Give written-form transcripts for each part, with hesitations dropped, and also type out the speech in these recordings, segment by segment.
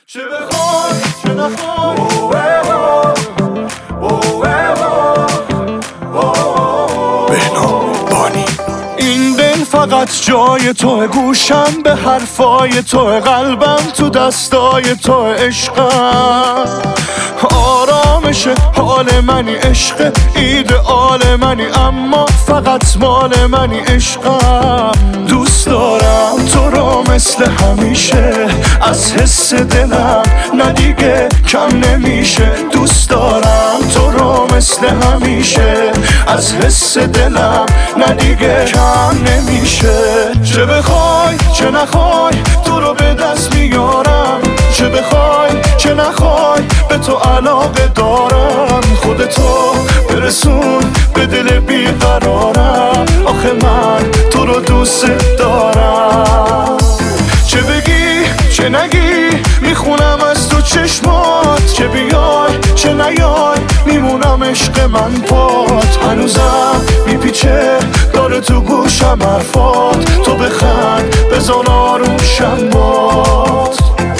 چه بخوای چه نخوای بهنام بانی. این دل فقط جای تو، گوشم به حرفای تو، قلبم تو دستای تو، عشقم آرامش حال منی، عشق ایدئال منی، اما فقط مال منی، عشقم دوست دارم تو رو مثل همیشه، از حس دلم نه دیگه کم نمیشه، دوست دارم تو رو مثل همیشه، از حس دلم نه دیگه کم نمیشه. چه بخوای چه نخوای تو رو به دست میارم، چه بخوای چه نخوای به تو علاقه دارم، خودتو برسون به دل بیقرارم، آخه من تو رو دوست دارم. چه بگی چه نگی میخونم از تو چشمات، چه بیای چه نیای میمونم عشق من پات، هنوزم میپیچه داره تو گوشم حرفات، تو بخند بزن آروشم باد.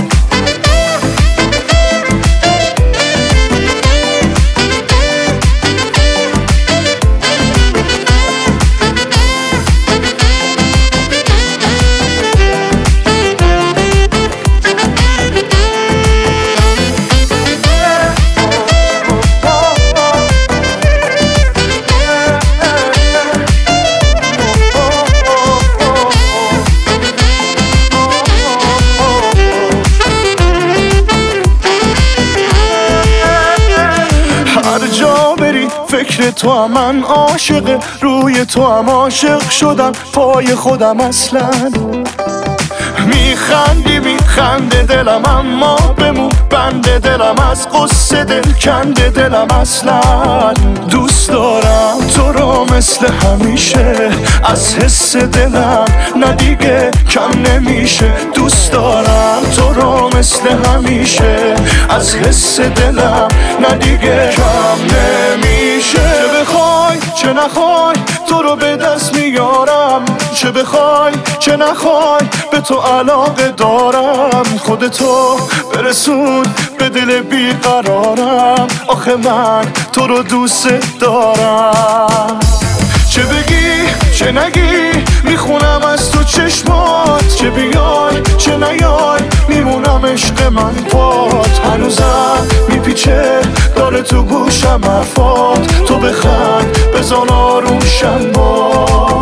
فکر تو هم من عاشق، روی تو هم عاشق شدم، پای خودم اصلا میخندی میخنده دلم، اما بمون بنده دلم، از قصه دل کنده دلم، اصلا دوست دارم تو رو مثل همیشه، از حس دلم نه دیگه کم نمیشه، دوست دارم تو رو مثل همیشه، از حس دلم نه دیگه کم نمیشه. چه بخوای چه نخوای تو رو به دست میارم، چه بخوای چه نخوای به تو علاقه دارم، خودتو برسون به دل بیقرارم، آخه من تو رو دوست دارم. چه بگی چه نگی میخونم از تو چشمات، چه بیای چه نیای میمونم عشق من پات، هنوزم میپیچه داره تو گوشم حرفات، تو بخند بزن آروشم باد.